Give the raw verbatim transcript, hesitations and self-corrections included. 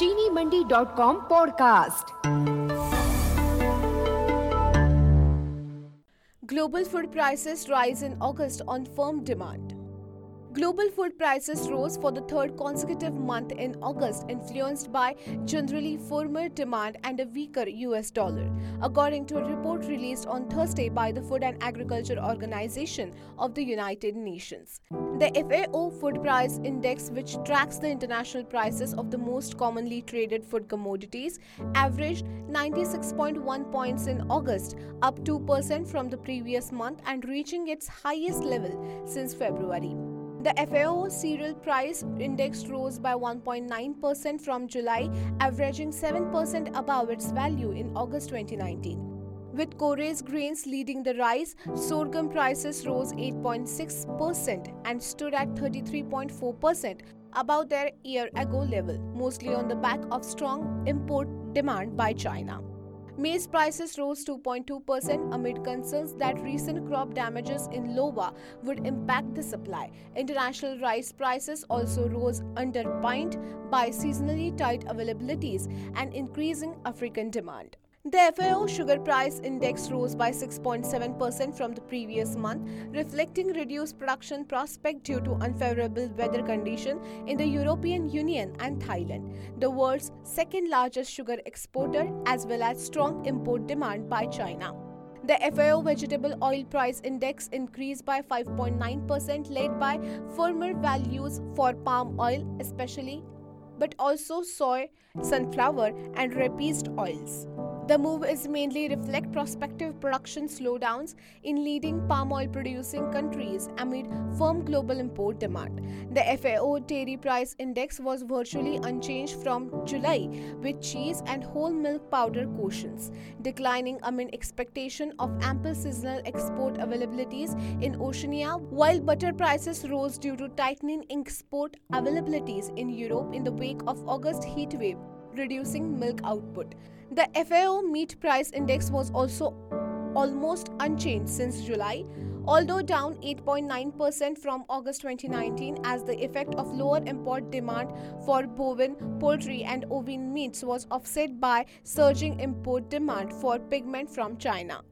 चीनी Mandi dot com podcast. Global food prices rise in August on firm demand. Global food prices rose for the third consecutive month in August, influenced by generally firmer demand and a weaker U S dollar, according to a report released on Thursday by the Food and Agriculture Organization of the United Nations. The F A O Food Price Index, which tracks the international prices of the most commonly traded food commodities, averaged ninety-six point one points in August, up two percent from the previous month and reaching its highest level since February. The F A O Cereal Price Index rose by one point nine percent from July, averaging seven percent above its value in August twenty nineteen. With Korea's grains leading the rise, sorghum prices rose eight point six percent and stood at thirty-three point four percent above their year-ago level, mostly on the back of strong import demand by China. Maize prices rose two point two percent amid concerns that recent crop damages in Iowa would impact the supply. International rice prices also rose, underpinned by seasonally tight availabilities and increasing African demand. The F A O Sugar Price Index rose by six point seven percent from the previous month, reflecting reduced production prospect due to unfavorable weather conditions in the European Union and Thailand, the world's second largest sugar exporter, as well as strong import demand by China. The F A O Vegetable Oil Price Index increased by five point nine percent, led by firmer values for palm oil especially, but also soy, sunflower, and rapeseed oils. The move is mainly reflect prospective production slowdowns in leading palm oil producing countries amid firm global import demand. The F A O Dairy Price Index was virtually unchanged from July, with cheese and whole milk powder quotients declining amid expectation of ample seasonal export availabilities in Oceania, while butter prices rose due to tightening export availabilities in Europe in the wake of August heat wave, reducing milk output. The F A O Meat Price Index was also almost unchanged since July, although down eight point nine percent from August twenty nineteen, as the effect of lower import demand for bovine, poultry, and ovine meats was offset by surging import demand for pigment from China.